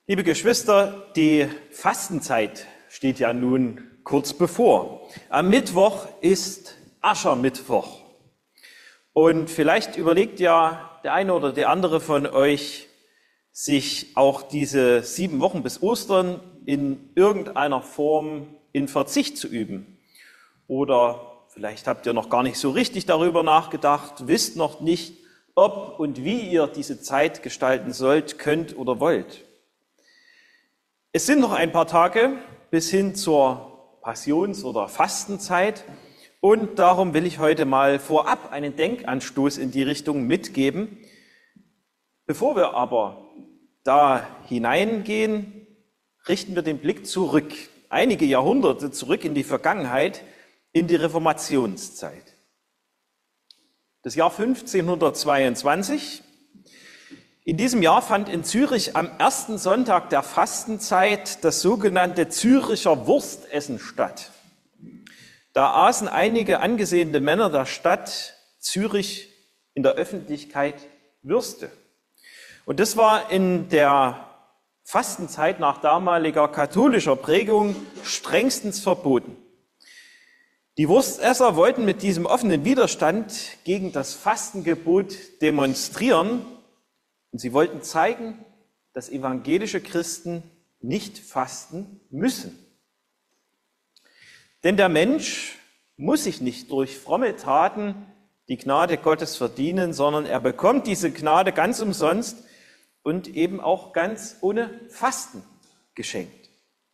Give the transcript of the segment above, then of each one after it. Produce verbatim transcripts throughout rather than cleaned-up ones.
Liebe Geschwister, die Fastenzeit steht ja nun kurz bevor. Am Mittwoch ist Aschermittwoch. Und vielleicht überlegt ja der eine oder der andere von euch, sich auch diese sieben Wochen bis Ostern in irgendeiner Form in Verzicht zu üben. Oder vielleicht habt ihr noch gar nicht so richtig darüber nachgedacht, wisst noch nicht, ob und wie ihr diese Zeit gestalten sollt, könnt oder wollt. Es sind noch ein paar Tage bis hin zur Passions- oder Fastenzeit und darum will ich heute mal vorab einen Denkanstoß in die Richtung mitgeben. Bevor wir aber da hineingehen, richten wir den Blick zurück, einige Jahrhunderte zurück in die Vergangenheit, in die Reformationszeit. Das Jahr fünfzehnhundertzweiundzwanzig. In diesem Jahr fand in Zürich am ersten Sonntag der Fastenzeit das sogenannte Züricher Wurstessen statt. Da aßen einige angesehene Männer der Stadt Zürich in der Öffentlichkeit Würste. Und das war in der Fastenzeit nach damaliger katholischer Prägung strengstens verboten. Die Wurstesser wollten mit diesem offenen Widerstand gegen das Fastengebot demonstrieren und sie wollten zeigen, dass evangelische Christen nicht fasten müssen. Denn der Mensch muss sich nicht durch fromme Taten die Gnade Gottes verdienen, sondern er bekommt diese Gnade ganz umsonst und eben auch ganz ohne Fasten geschenkt.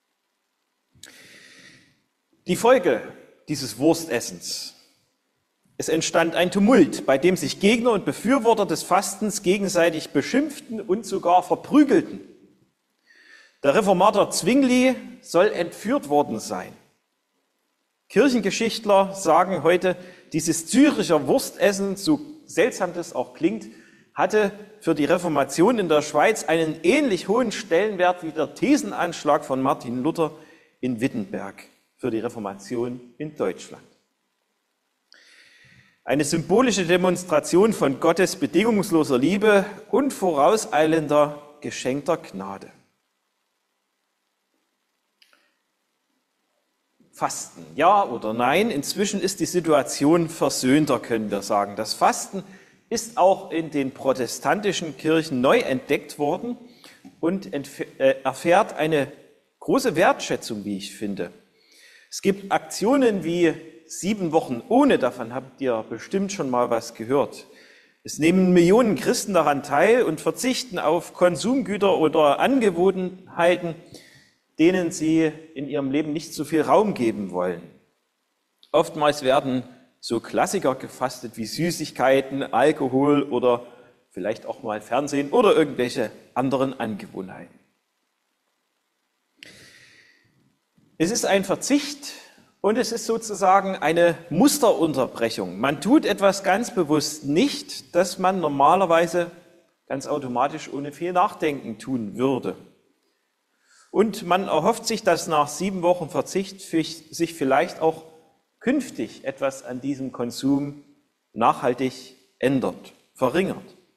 Die Folge dieses Wurstessens: Es entstand ein Tumult, bei dem sich Gegner und Befürworter des Fastens gegenseitig beschimpften und sogar verprügelten. Der Reformator Zwingli soll entführt worden sein. Kirchengeschichtler sagen heute, dieses Züricher Wurstessen, so seltsam das auch klingt, hatte für die Reformation in der Schweiz einen ähnlich hohen Stellenwert wie der Thesenanschlag von Martin Luther in Wittenberg für die Reformation in Deutschland. Eine symbolische Demonstration von Gottes bedingungsloser Liebe und vorauseilender geschenkter Gnade. Fasten, ja oder nein? Inzwischen ist die Situation versöhnter, können wir sagen. Das Fasten ist auch in den protestantischen Kirchen neu entdeckt worden und erfährt eine große Wertschätzung, wie ich finde. Es gibt Aktionen wie sieben Wochen ohne, davon habt ihr bestimmt schon mal was gehört. Es nehmen Millionen Christen daran teil und verzichten auf Konsumgüter oder Angewohnheiten, denen sie in ihrem Leben nicht so viel Raum geben wollen. Oftmals werden so Klassiker gefastet wie Süßigkeiten, Alkohol oder vielleicht auch mal Fernsehen oder irgendwelche anderen Angewohnheiten. Es ist ein Verzicht und es ist sozusagen eine Musterunterbrechung. Man tut etwas ganz bewusst nicht, das man normalerweise ganz automatisch ohne viel Nachdenken tun würde. Und man erhofft sich, dass nach sieben Wochen Verzicht sich vielleicht auch künftig etwas an diesem Konsum nachhaltig ändert, verringert.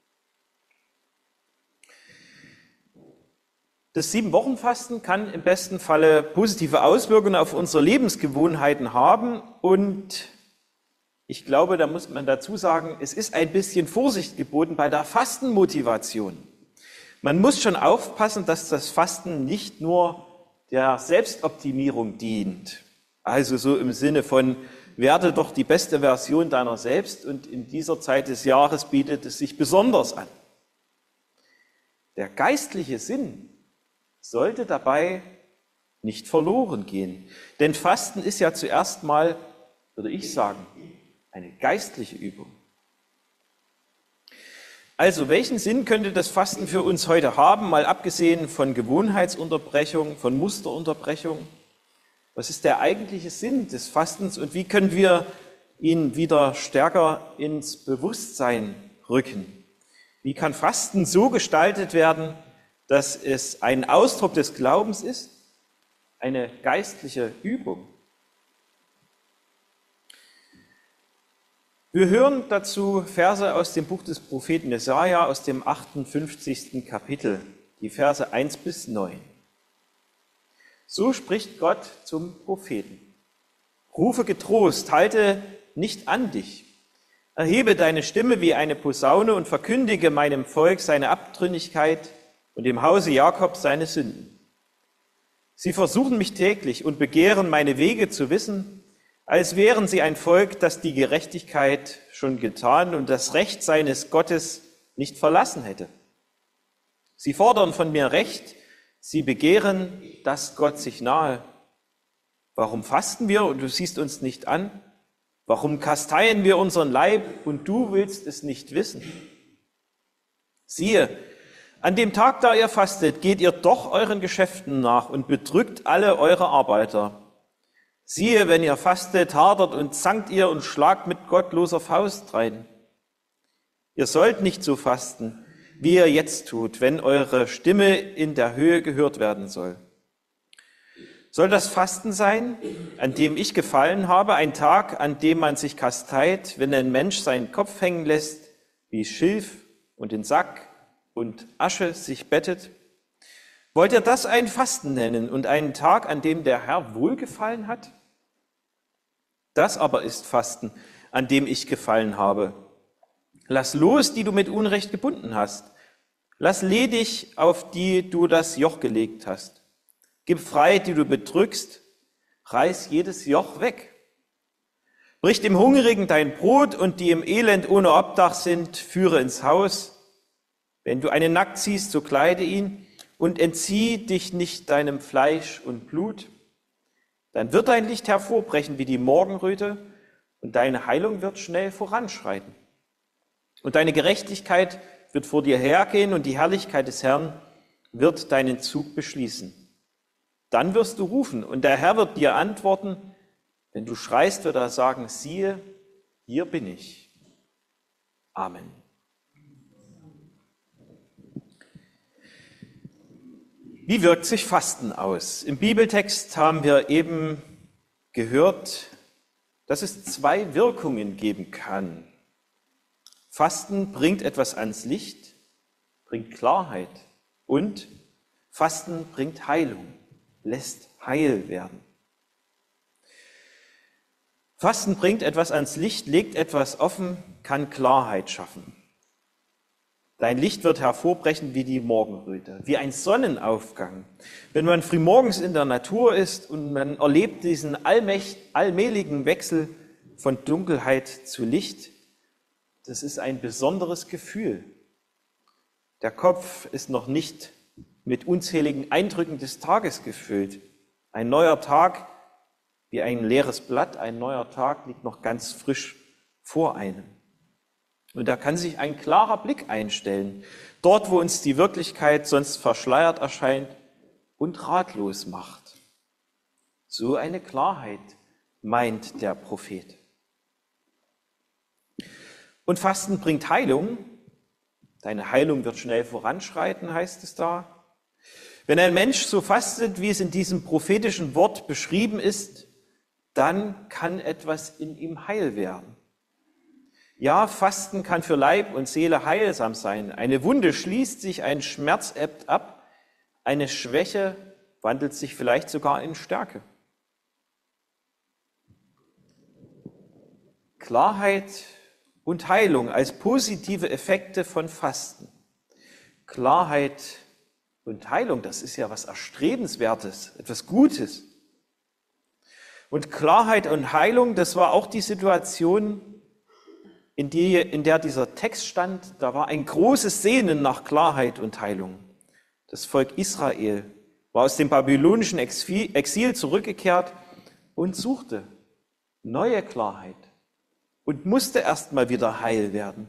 Das Sieben-Wochen-Fasten kann im besten Falle positive Auswirkungen auf unsere Lebensgewohnheiten haben und ich glaube, da muss man dazu sagen, es ist ein bisschen Vorsicht geboten bei der Fastenmotivation. Man muss schon aufpassen, dass das Fasten nicht nur der Selbstoptimierung dient, also so im Sinne von, werde doch die beste Version deiner selbst und in dieser Zeit des Jahres bietet es sich besonders an. Der geistliche Sinn sollte dabei nicht verloren gehen. Denn Fasten ist ja zuerst mal, würde ich sagen, eine geistliche Übung. Also, welchen Sinn könnte das Fasten für uns heute haben, mal abgesehen von Gewohnheitsunterbrechung, von Musterunterbrechung? Was ist der eigentliche Sinn des Fastens und wie können wir ihn wieder stärker ins Bewusstsein rücken? Wie kann Fasten so gestaltet werden, dass es ein Ausdruck des Glaubens ist, eine geistliche Übung? Wir hören dazu Verse aus dem Buch des Propheten Jesaja, aus dem achtundfünfzigsten Kapitel. die Verse eins bis neun. So spricht Gott zum Propheten. Rufe getrost, halte nicht an dich. Erhebe deine Stimme wie eine Posaune und verkündige meinem Volk seine Abtrünnigkeit und dem Hause Jakob seine Sünden. Sie versuchen mich täglich und begehren meine Wege zu wissen, als wären sie ein Volk, das die Gerechtigkeit schon getan und das Recht seines Gottes nicht verlassen hätte. Sie fordern von mir Recht, sie begehren, dass Gott sich nahe. Warum fasten wir und du siehst uns nicht an? Warum kasteien wir unseren Leib und du willst es nicht wissen? Siehe, an dem Tag, da ihr fastet, geht ihr doch euren Geschäften nach und bedrückt alle eure Arbeiter. Siehe, wenn ihr fastet, hadert und zankt ihr und schlagt mit gottloser Faust rein. Ihr sollt nicht so fasten, wie ihr jetzt tut, wenn eure Stimme in der Höhe gehört werden soll. Soll das Fasten sein, an dem ich gefallen habe, ein Tag, an dem man sich kasteit, wenn ein Mensch seinen Kopf hängen lässt, wie Schilf und in Sack und Asche sich bettet? Wollt ihr das ein Fasten nennen und einen Tag, an dem der Herr wohlgefallen hat? Das aber ist Fasten, an dem ich gefallen habe. Lass los, die du mit Unrecht gebunden hast. Lass ledig, auf die du das Joch gelegt hast. Gib frei, die du bedrückst. Reiß jedes Joch weg. Brich dem Hungrigen dein Brot und die im Elend ohne Obdach sind, führe ins Haus. Wenn du einen nackt siehst, so kleide ihn und entzieh dich nicht deinem Fleisch und Blut. Dann wird dein Licht hervorbrechen wie die Morgenröte und deine Heilung wird schnell voranschreiten. Und deine Gerechtigkeit wird vor dir hergehen und die Herrlichkeit des Herrn wird deinen Zug beschließen. Dann wirst du rufen und der Herr wird dir antworten. Wenn du schreist, wird er sagen, siehe, hier bin ich. Amen. Wie wirkt sich Fasten aus? Im Bibeltext haben wir eben gehört, dass es zwei Wirkungen geben kann. Fasten bringt etwas ans Licht, bringt Klarheit und Fasten bringt Heilung, lässt heil werden. Fasten bringt etwas ans Licht, legt etwas offen, kann Klarheit schaffen. Dein Licht wird hervorbrechen wie die Morgenröte, wie ein Sonnenaufgang. Wenn man frühmorgens in der Natur ist und man erlebt diesen allmächt, allmähligen Wechsel von Dunkelheit zu Licht, das ist ein besonderes Gefühl. Der Kopf ist noch nicht mit unzähligen Eindrücken des Tages gefüllt. Ein neuer Tag, wie ein leeres Blatt, ein neuer Tag liegt noch ganz frisch vor einem. Und da kann sich ein klarer Blick einstellen, dort, wo uns die Wirklichkeit sonst verschleiert erscheint und ratlos macht. So eine Klarheit meint der Prophet. Und Fasten bringt Heilung. Deine Heilung wird schnell voranschreiten, heißt es da. Wenn ein Mensch so fastet, wie es in diesem prophetischen Wort beschrieben ist, dann kann etwas in ihm heil werden. Ja, Fasten kann für Leib und Seele heilsam sein. Eine Wunde schließt sich, ein Schmerz ebbt ab, eine Schwäche wandelt sich vielleicht sogar in Stärke. Klarheit und Heilung als positive Effekte von Fasten. Klarheit und Heilung, das ist ja was Erstrebenswertes, etwas Gutes. Und Klarheit und Heilung, das war auch die Situation, in, die, in der dieser Text stand. Da war ein großes Sehnen nach Klarheit und Heilung. Das Volk Israel war aus dem babylonischen Exil zurückgekehrt und suchte neue Klarheit und musste erst mal wieder heil werden.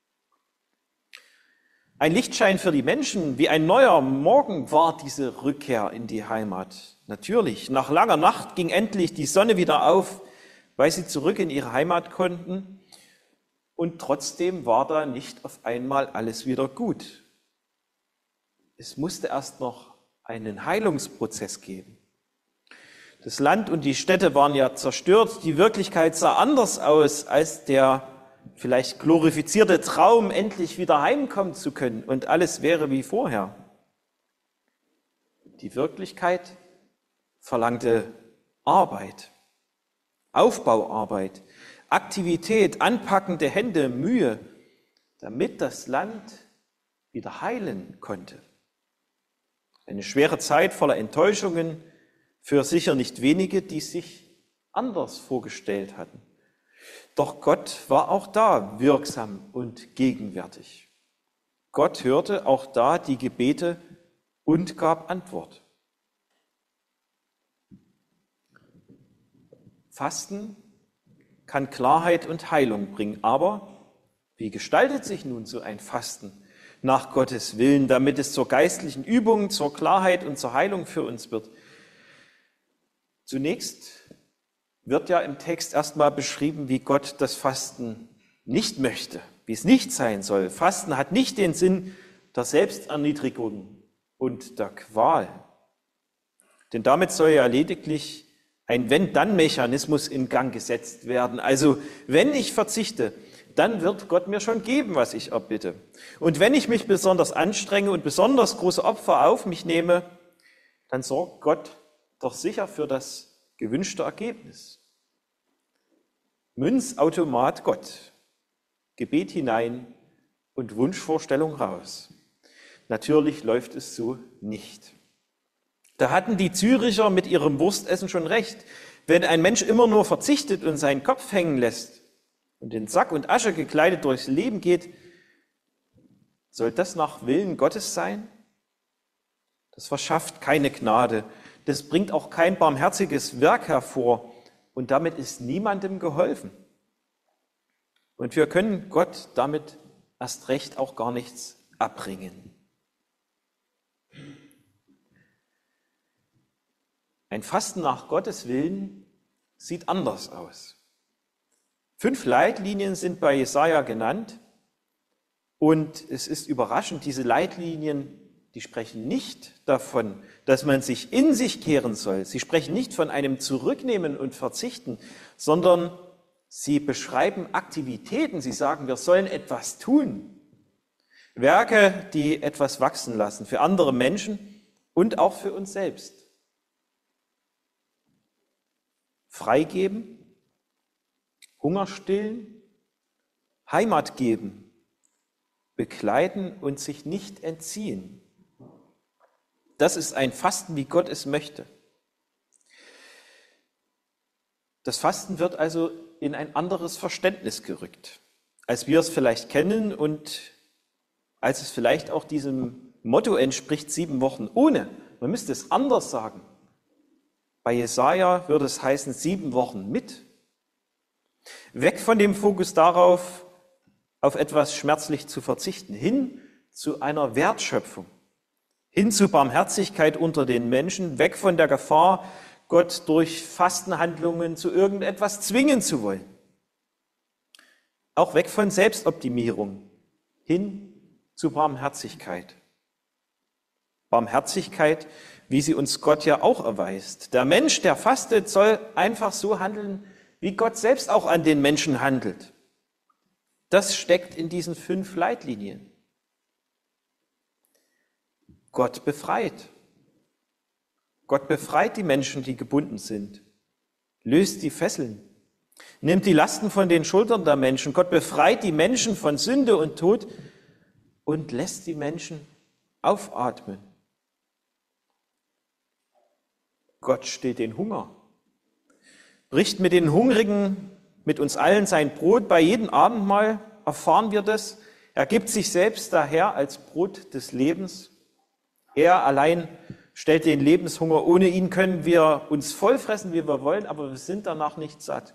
Ein Lichtschein für die Menschen, wie ein neuer Morgen war diese Rückkehr in die Heimat. Natürlich, nach langer Nacht ging endlich die Sonne wieder auf, weil sie zurück in ihre Heimat konnten. Und trotzdem war da nicht auf einmal alles wieder gut. Es musste erst noch einen Heilungsprozess geben. Das Land und die Städte waren ja zerstört. Die Wirklichkeit sah anders aus als der vielleicht glorifizierte Traum, endlich wieder heimkommen zu können und alles wäre wie vorher. Die Wirklichkeit verlangte Arbeit, Aufbauarbeit, Aktivität, anpackende Hände, Mühe, damit das Land wieder heilen konnte. Eine schwere Zeit voller Enttäuschungen für sicher nicht wenige, die sich anders vorgestellt hatten. Doch Gott war auch da wirksam und gegenwärtig. Gott hörte auch da die Gebete und gab Antwort. Fasten kann Klarheit und Heilung bringen, aber wie gestaltet sich nun so ein Fasten nach Gottes Willen, damit es zur geistlichen Übung, zur Klarheit und zur Heilung für uns wird? Zunächst wird ja im Text erstmal beschrieben, wie Gott das Fasten nicht möchte, wie es nicht sein soll. Fasten hat nicht den Sinn der Selbsterniedrigung und der Qual. Denn damit soll ja lediglich ein Wenn-Dann-Mechanismus in Gang gesetzt werden. Also wenn ich verzichte, dann wird Gott mir schon geben, was ich erbitte. Und wenn ich mich besonders anstrenge und besonders große Opfer auf mich nehme, dann sorgt Gott doch sicher für das gewünschte Ergebnis. Münzautomat Gott, Gebet hinein und Wunschvorstellung raus. Natürlich läuft es so nicht. Da hatten die Züricher mit ihrem Wurstessen schon recht. Wenn ein Mensch immer nur verzichtet und seinen Kopf hängen lässt und in Sack und Asche gekleidet durchs Leben geht, soll das nach Willen Gottes sein? Das verschafft keine Gnade. Das bringt auch kein barmherziges Werk hervor. Und damit ist niemandem geholfen. Und wir können Gott damit erst recht auch gar nichts abbringen. Ein Fasten nach Gottes Willen sieht anders aus. Fünf Leitlinien sind bei Jesaja genannt. Und es ist überraschend, diese Leitlinien, die sprechen nicht davon, dass man sich in sich kehren soll. Sie sprechen nicht von einem Zurücknehmen und Verzichten, sondern sie beschreiben Aktivitäten. Sie sagen, wir sollen etwas tun. Werke, die etwas wachsen lassen für andere Menschen und auch für uns selbst. Freigeben, Hunger stillen, Heimat geben, begleiten und sich nicht entziehen. Das ist ein Fasten, wie Gott es möchte. Das Fasten wird also in ein anderes Verständnis gerückt, als wir es vielleicht kennen und als es vielleicht auch diesem Motto entspricht, sieben Wochen ohne. Man müsste es anders sagen. Bei Jesaja würde es heißen, sieben Wochen mit. Weg von dem Fokus darauf, auf etwas schmerzlich zu verzichten, hin zu einer Wertschöpfung. Hin zu Barmherzigkeit unter den Menschen, weg von der Gefahr, Gott durch Fastenhandlungen zu irgendetwas zwingen zu wollen. Auch weg von Selbstoptimierung, hin zu Barmherzigkeit. Barmherzigkeit, wie sie uns Gott ja auch erweist. Der Mensch, der fastet, soll einfach so handeln, wie Gott selbst auch an den Menschen handelt. Das steckt in diesen fünf Leitlinien. Gott befreit. Gott befreit die Menschen, die gebunden sind, löst die Fesseln, nimmt die Lasten von den Schultern der Menschen. Gott befreit die Menschen von Sünde und Tod und lässt die Menschen aufatmen. Gott stillt den Hunger, bricht mit den Hungrigen, mit uns allen sein Brot. Bei jedem Abendmahl erfahren wir das. Er gibt sich selbst daher als Brot des Lebens. Er allein stellt den Lebenshunger. Ohne ihn können wir uns vollfressen, wie wir wollen, aber wir sind danach nicht satt.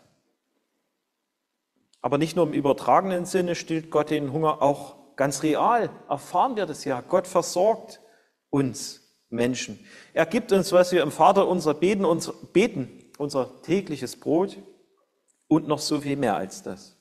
Aber nicht nur im übertragenen Sinne stillt Gott den Hunger, auch ganz real erfahren wir das ja. Gott versorgt uns Menschen. Er gibt uns, was wir im Vater unser beten, unser, beten, unser tägliches Brot und noch so viel mehr als das.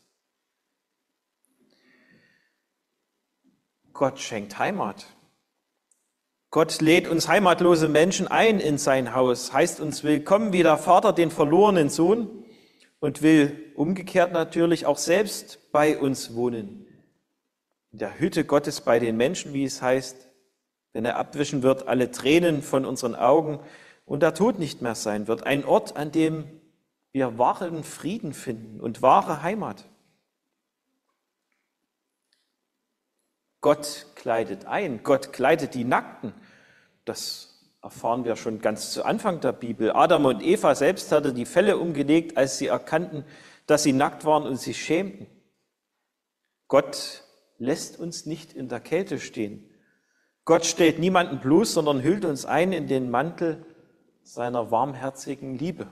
Gott schenkt Heimat. Gott lädt uns heimatlose Menschen ein in sein Haus, heißt uns willkommen wie der Vater den verlorenen Sohn und will umgekehrt natürlich auch selbst bei uns wohnen. In der Hütte Gottes bei den Menschen, wie es heißt, wenn er abwischen wird alle Tränen von unseren Augen und der Tod nicht mehr sein wird. Ein Ort, an dem wir wahren Frieden finden und wahre Heimat. Gott kleidet ein, Gott kleidet die Nackten. Das erfahren wir schon ganz zu Anfang der Bibel. Adam und Eva selbst hatten die Felle umgelegt, als sie erkannten, dass sie nackt waren und sich schämten. Gott lässt uns nicht in der Kälte stehen. Gott stellt niemanden bloß, sondern hüllt uns ein in den Mantel seiner warmherzigen Liebe.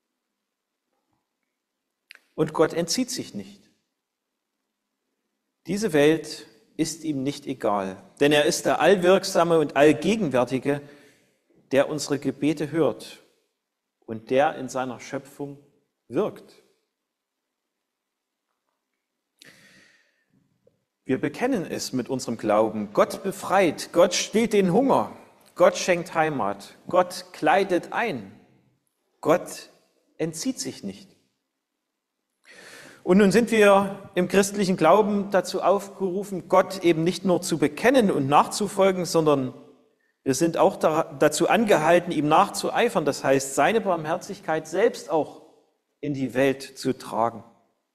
Und Gott entzieht sich nicht. Diese Welt ist ihm nicht egal, denn er ist der Allwirksame und Allgegenwärtige, der unsere Gebete hört und der in seiner Schöpfung wirkt. Wir bekennen es mit unserem Glauben. Gott befreit, Gott stillt den Hunger, Gott schenkt Heimat, Gott kleidet ein, Gott entzieht sich nicht. Und nun sind wir im christlichen Glauben dazu aufgerufen, Gott eben nicht nur zu bekennen und nachzufolgen, sondern wir sind auch dazu angehalten, ihm nachzueifern. Das heißt, seine Barmherzigkeit selbst auch in die Welt zu tragen.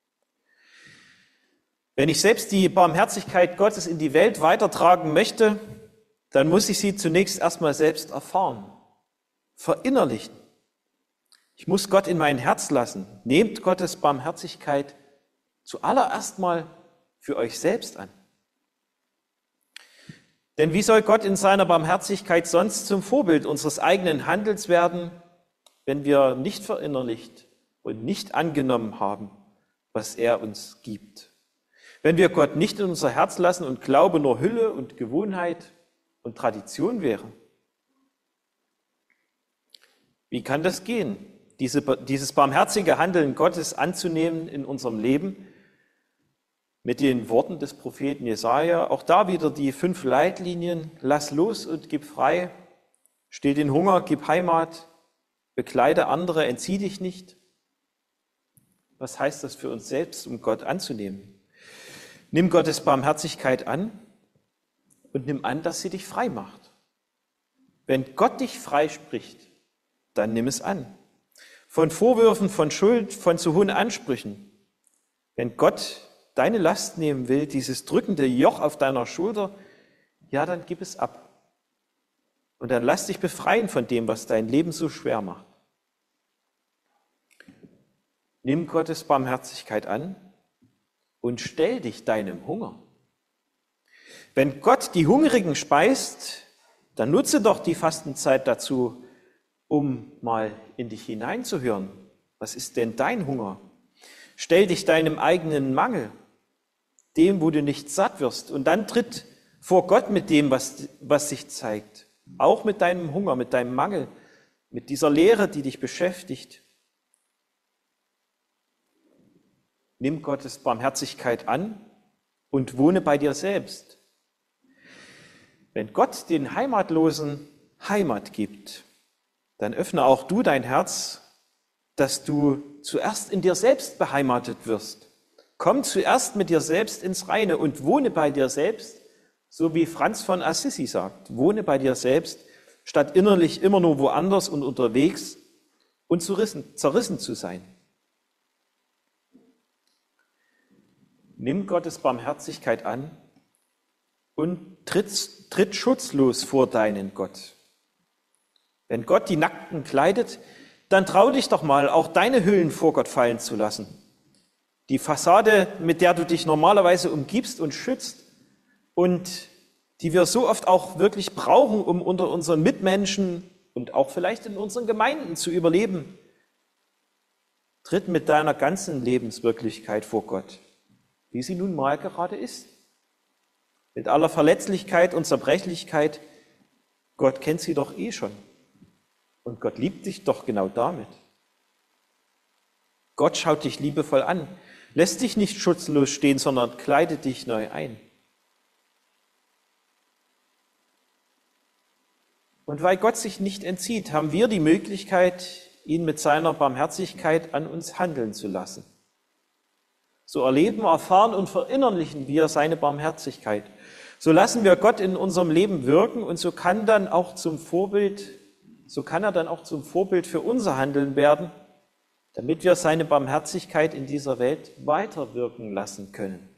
Wenn ich selbst die Barmherzigkeit Gottes in die Welt weitertragen möchte, dann muss ich sie zunächst erstmal selbst erfahren, verinnerlichen. Ich muss Gott in mein Herz lassen. Nehmt Gottes Barmherzigkeit zuallererst mal für euch selbst an. Denn wie soll Gott in seiner Barmherzigkeit sonst zum Vorbild unseres eigenen Handelns werden, wenn wir nicht verinnerlicht und nicht angenommen haben, was er uns gibt? Wenn wir Gott nicht in unser Herz lassen und Glaube nur Hülle und Gewohnheit und Tradition wäre? Wie kann das gehen? Diese, dieses barmherzige Handeln Gottes anzunehmen in unserem Leben mit den Worten des Propheten Jesaja. Auch da wieder die fünf Leitlinien. Lass los und gib frei. Still den Hunger, gib Heimat. Bekleide andere, entzieh dich nicht. Was heißt das für uns selbst, um Gott anzunehmen? Nimm Gottes Barmherzigkeit an und nimm an, dass sie dich frei macht. Wenn Gott dich freispricht, dann nimm es an. Von Vorwürfen, von Schuld, von zu hohen Ansprüchen. Wenn Gott deine Last nehmen will, dieses drückende Joch auf deiner Schulter, ja, dann gib es ab. Und dann lass dich befreien von dem, was dein Leben so schwer macht. Nimm Gottes Barmherzigkeit an und stell dich deinem Hunger. Wenn Gott die Hungrigen speist, dann nutze doch die Fastenzeit dazu, um mal in dich hineinzuhören. Was ist denn dein Hunger? Stell dich deinem eigenen Mangel, dem, wo du nicht satt wirst, und dann tritt vor Gott mit dem, was, was sich zeigt. Auch mit deinem Hunger, mit deinem Mangel, mit dieser Leere, die dich beschäftigt. Nimm Gottes Barmherzigkeit an und wohne bei dir selbst. Wenn Gott den Heimatlosen Heimat gibt, dann öffne auch du dein Herz, dass du zuerst in dir selbst beheimatet wirst. Komm zuerst mit dir selbst ins Reine und wohne bei dir selbst, so wie Franz von Assisi sagt, wohne bei dir selbst, statt innerlich immer nur woanders und unterwegs und zerrissen, zerrissen zu sein. Nimm Gottes Barmherzigkeit an und tritt, tritt schutzlos vor deinen Gott. Wenn Gott die Nackten kleidet, dann trau dich doch mal, auch deine Hüllen vor Gott fallen zu lassen. Die Fassade, mit der du dich normalerweise umgibst und schützt und die wir so oft auch wirklich brauchen, um unter unseren Mitmenschen und auch vielleicht in unseren Gemeinden zu überleben, tritt mit deiner ganzen Lebenswirklichkeit vor Gott, wie sie nun mal gerade ist. Mit aller Verletzlichkeit und Zerbrechlichkeit, Gott kennt sie doch eh schon. Und Gott liebt dich doch genau damit. Gott schaut dich liebevoll an, lässt dich nicht schutzlos stehen, sondern kleidet dich neu ein. Und weil Gott sich nicht entzieht, haben wir die Möglichkeit, ihn mit seiner Barmherzigkeit an uns handeln zu lassen. So erleben, erfahren und verinnerlichen wir seine Barmherzigkeit. So lassen wir Gott in unserem Leben wirken und so kann dann auch zum Vorbild, so kann er dann auch zum Vorbild für unser Handeln werden, damit wir seine Barmherzigkeit in dieser Welt weiterwirken lassen können.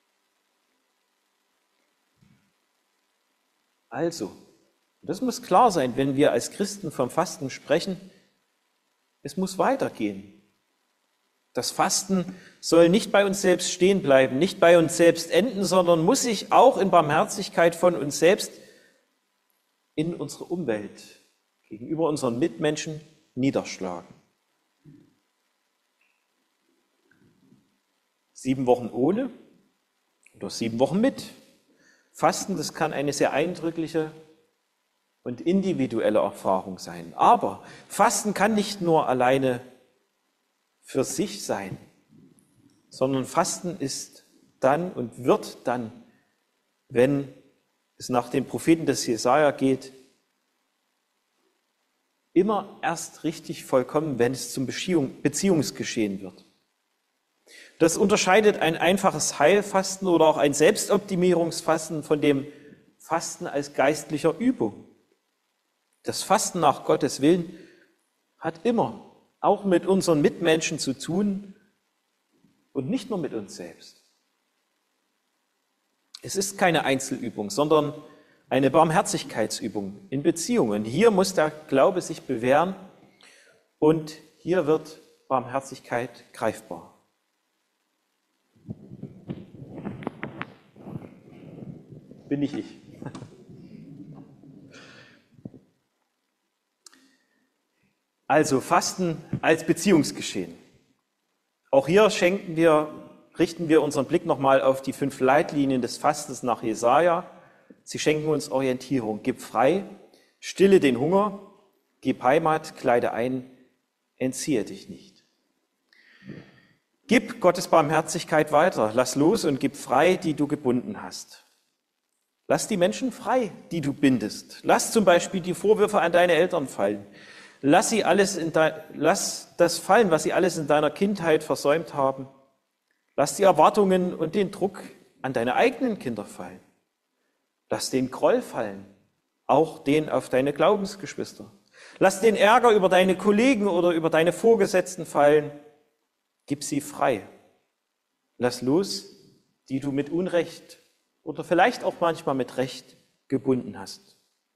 Also, das muss klar sein, wenn wir als Christen vom Fasten sprechen, es muss weitergehen. Das Fasten soll nicht bei uns selbst stehen bleiben, nicht bei uns selbst enden, sondern muss sich auch in Barmherzigkeit von uns selbst in unsere Umwelt gegenüber unseren Mitmenschen niederschlagen. Sieben Wochen ohne oder sieben Wochen mit. Fasten, das kann eine sehr eindrückliche und individuelle Erfahrung sein. Aber Fasten kann nicht nur alleine für sich sein, sondern Fasten ist dann und wird dann, wenn es nach den Propheten des Jesaja geht, immer erst richtig vollkommen, wenn es zum Beziehungsgeschehen wird. Das unterscheidet ein einfaches Heilfasten oder auch ein Selbstoptimierungsfasten von dem Fasten als geistlicher Übung. Das Fasten nach Gottes Willen hat immer auch mit unseren Mitmenschen zu tun und nicht nur mit uns selbst. Es ist keine Einzelübung, sondern eine Barmherzigkeitsübung in Beziehungen. Hier muss der Glaube sich bewähren und hier wird Barmherzigkeit greifbar. Bin nicht ich. Also Fasten als Beziehungsgeschehen. Auch hier schenken wir, richten wir unseren Blick nochmal auf die fünf Leitlinien des Fastens nach Jesaja. Sie schenken uns Orientierung. Gib frei, stille den Hunger, gib Heimat, kleide ein, entziehe dich nicht. Gib Gottes Barmherzigkeit weiter, lass los und gib frei, die du gebunden hast. Lass die Menschen frei, die du bindest. Lass zum Beispiel die Vorwürfe an deine Eltern fallen. Lass, sie alles in de, lass das fallen, was sie alles in deiner Kindheit versäumt haben. Lass die Erwartungen und den Druck an deine eigenen Kinder fallen. Lass den Groll fallen, auch den auf deine Glaubensgeschwister. Lass den Ärger über deine Kollegen oder über deine Vorgesetzten fallen. Gib sie frei. Lass los, die du mit Unrecht oder vielleicht auch manchmal mit Recht gebunden hast.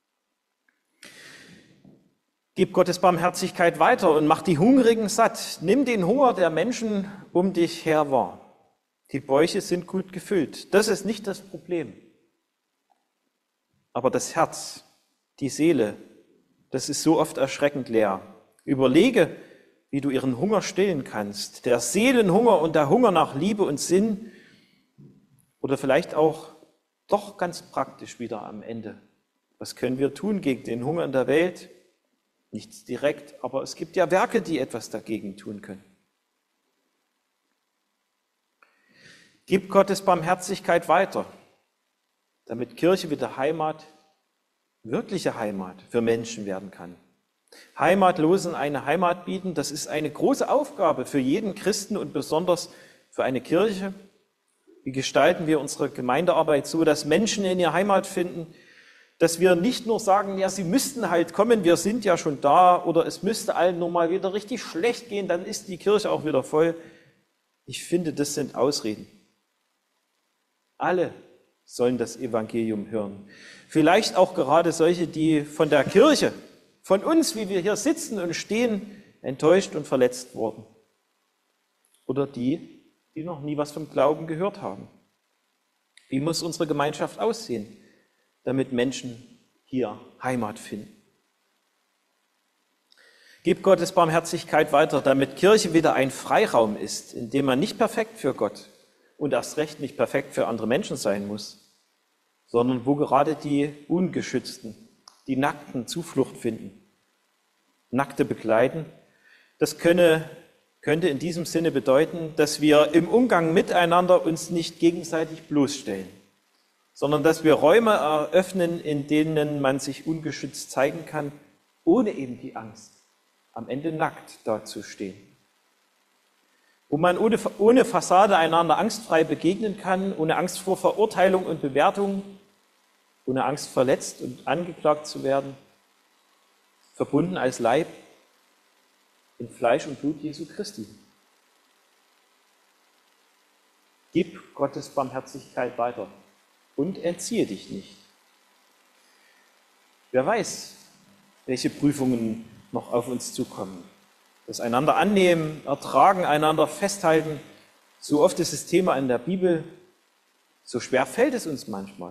Gib Gottes Barmherzigkeit weiter und mach die Hungrigen satt. Nimm den Hunger der Menschen um dich her wahr. Die Bäuche sind gut gefüllt. Das ist nicht das Problem. Aber das Herz, die Seele, das ist so oft erschreckend leer. Überlege, wie du ihren Hunger stillen kannst. Der Seelenhunger und der Hunger nach Liebe und Sinn. Oder vielleicht auch doch ganz praktisch wieder am Ende. Was können wir tun gegen den Hunger in der Welt? Nichts direkt, aber es gibt ja Werke, die etwas dagegen tun können. Gib Gottes Barmherzigkeit weiter, damit Kirche wieder Heimat, wirkliche Heimat für Menschen werden kann. Heimatlosen eine Heimat bieten, das ist eine große Aufgabe für jeden Christen und besonders für eine Kirche. Wie gestalten wir unsere Gemeindearbeit so, dass Menschen in ihre Heimat finden, dass wir nicht nur sagen, ja, sie müssten halt kommen, wir sind ja schon da, oder es müsste allen nur mal wieder richtig schlecht gehen, dann ist die Kirche auch wieder voll. Ich finde, das sind Ausreden. Alle sollen das Evangelium hören. Vielleicht auch gerade solche, die von der Kirche, von uns, wie wir hier sitzen und stehen, enttäuscht und verletzt wurden. Oder die, die noch nie was vom Glauben gehört haben. Wie muss unsere Gemeinschaft aussehen, damit Menschen hier Heimat finden? Gib Gottes Barmherzigkeit weiter, damit Kirche wieder ein Freiraum ist, in dem man nicht perfekt für Gott und erst recht nicht perfekt für andere Menschen sein muss, sondern wo gerade die Ungeschützten, die Nackten Zuflucht finden. Nackte begleiten, das könne, könnte in diesem Sinne bedeuten, dass wir im Umgang miteinander uns nicht gegenseitig bloßstellen, sondern dass wir Räume eröffnen, in denen man sich ungeschützt zeigen kann, ohne eben die Angst, am Ende nackt dazustehen. Wo man ohne, ohne Fassade einander angstfrei begegnen kann, ohne Angst vor Verurteilung und Bewertung, ohne Angst verletzt und angeklagt zu werden, verbunden als Leib in Fleisch und Blut Jesu Christi. Gib Gottes Barmherzigkeit weiter und entziehe dich nicht. Wer weiß, welche Prüfungen noch auf uns zukommen. Das einander annehmen, ertragen, einander festhalten. So oft ist das Thema in der Bibel, so schwer fällt es uns manchmal.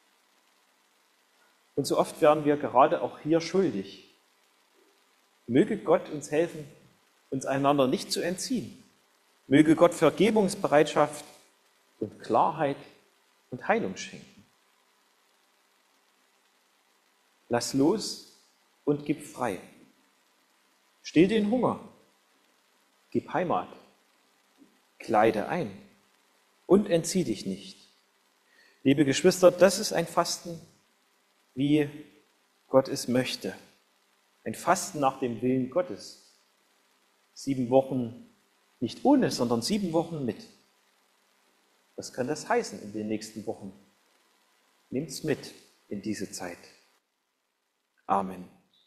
Und so oft werden wir gerade auch hier schuldig. Möge Gott uns helfen, uns einander nicht zu entziehen. Möge Gott Vergebungsbereitschaft und Klarheit und Heilung schenken. Lass los und gib frei. Still den Hunger, gib Heimat, kleide ein und entzieh dich nicht. Liebe Geschwister, das ist ein Fasten, wie Gott es möchte. Ein Fasten nach dem Willen Gottes. Sieben Wochen nicht ohne, sondern sieben Wochen mit. Was kann das heißen in den nächsten Wochen? Nehmt's mit in diese Zeit. Amen.